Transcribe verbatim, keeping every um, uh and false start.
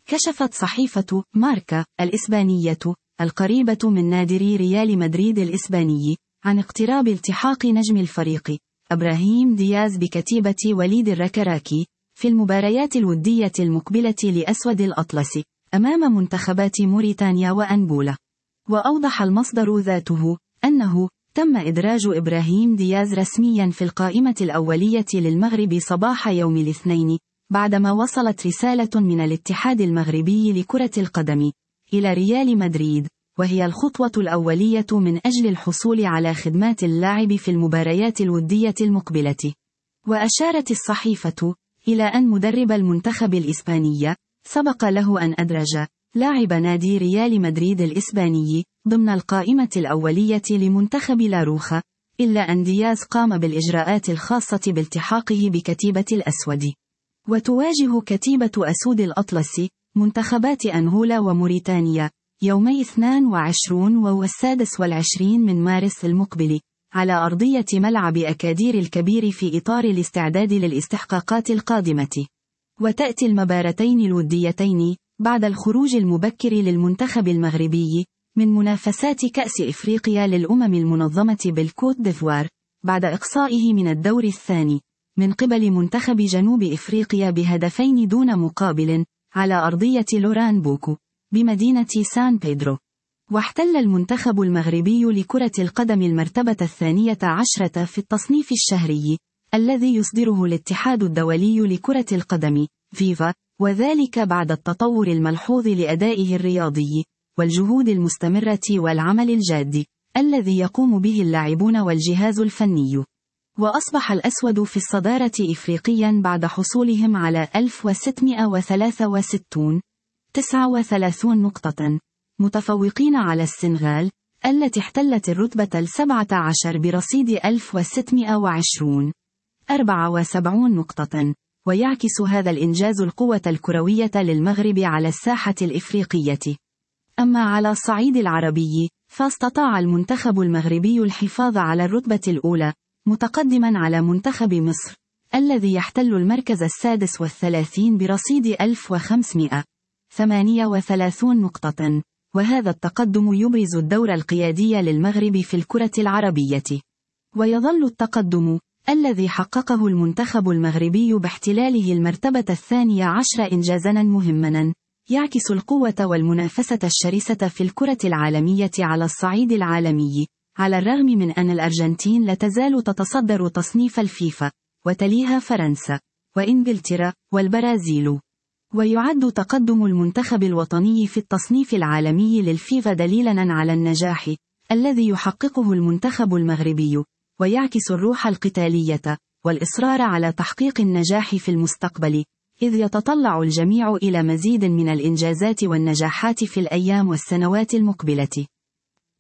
كشفت صحيفة ماركا الإسبانية القريبة من نادري ريال مدريد الإسباني عن اقتراب التحاق نجم الفريق إبراهيم دياز بكتيبة وليد الركراكي في المباريات الودية المقبلة لأسود الأطلس أمام منتخبات موريتانيا وأنغولا. وأوضح المصدر ذاته أنه تم إدراج إبراهيم دياز رسميا في القائمة الأولية للمغرب صباح يوم الاثنين، بعدما وصلت رسالة من الاتحاد المغربي لكرة القدم إلى ريال مدريد، وهي الخطوة الأولية من أجل الحصول على خدمات اللاعب في المباريات الودية المقبلة. وأشارت الصحيفة إلى أن مدرب المنتخب الإسباني سبق له أن أدرج لاعب نادي ريال مدريد الإسباني ضمن القائمة الأولية لمنتخب لاروخا، إلا أن دياز قام بالإجراءات الخاصة بالتحاقه بكتيبة الأسود. وتواجه كتيبة أسود الأطلس منتخبات أنغولا وموريتانيا يومي اثنين وعشرين والسادس والعشرين من مارس المقبل على أرضية ملعب أكادير الكبير في إطار الاستعداد للاستحقاقات القادمة. وتأتي المباراتين الوديتين بعد الخروج المبكر للمنتخب المغربي من منافسات كأس إفريقيا للأمم المنظمة بالكوت ديفوار بعد إقصائه من الدور الثاني من قبل منتخب جنوب إفريقيا بهدفين دون مقابل على أرضية لوران بوكو بمدينة سان بيدرو. واحتل المنتخب المغربي لكرة القدم المرتبة الثانية عشرة في التصنيف الشهري الذي يصدره الاتحاد الدولي لكرة القدم فيفا، وذلك بعد التطور الملحوظ لأدائه الرياضي والجهود المستمرة والعمل الجاد الذي يقوم به اللاعبون والجهاز الفني. وأصبح الأسود في الصدارة إفريقيا بعد حصولهم على ألف وستمائة وثلاثة وستين تسعة وثلاثين نقطة، متفوقين على السنغال التي احتلت الرتبة السابعة عشر برصيد ألف وستمائة وعشرين أربعة وسبعين نقطة. ويعكس هذا الإنجاز القوة الكروية للمغرب على الساحة الإفريقية. أما على الصعيد العربي فاستطاع المنتخب المغربي الحفاظ على الرتبة الأولى متقدما على منتخب مصر الذي يحتل المركز السادس والثلاثين برصيد ألف وخمسمائة وثمانية وثلاثين نقطة. وهذا التقدم يبرز الدور القيادي للمغرب في الكرة العربية. ويظل التقدم الذي حققه المنتخب المغربي باحتلاله المرتبة الثانية عشر إنجازاً مهماً يعكس القوة والمنافسة الشرسة في الكرة العالمية على الصعيد العالمي، على الرغم من أن الأرجنتين لا تزال تتصدر تصنيف الفيفا، وتليها فرنسا وإنجلترا والبرازيل. ويعد تقدم المنتخب الوطني في التصنيف العالمي للفيفا دليلاً على النجاح الذي يحققه المنتخب المغربي، ويعكس الروح القتالية والإصرار على تحقيق النجاح في المستقبل، إذ يتطلع الجميع إلى مزيد من الإنجازات والنجاحات في الأيام والسنوات المقبلة.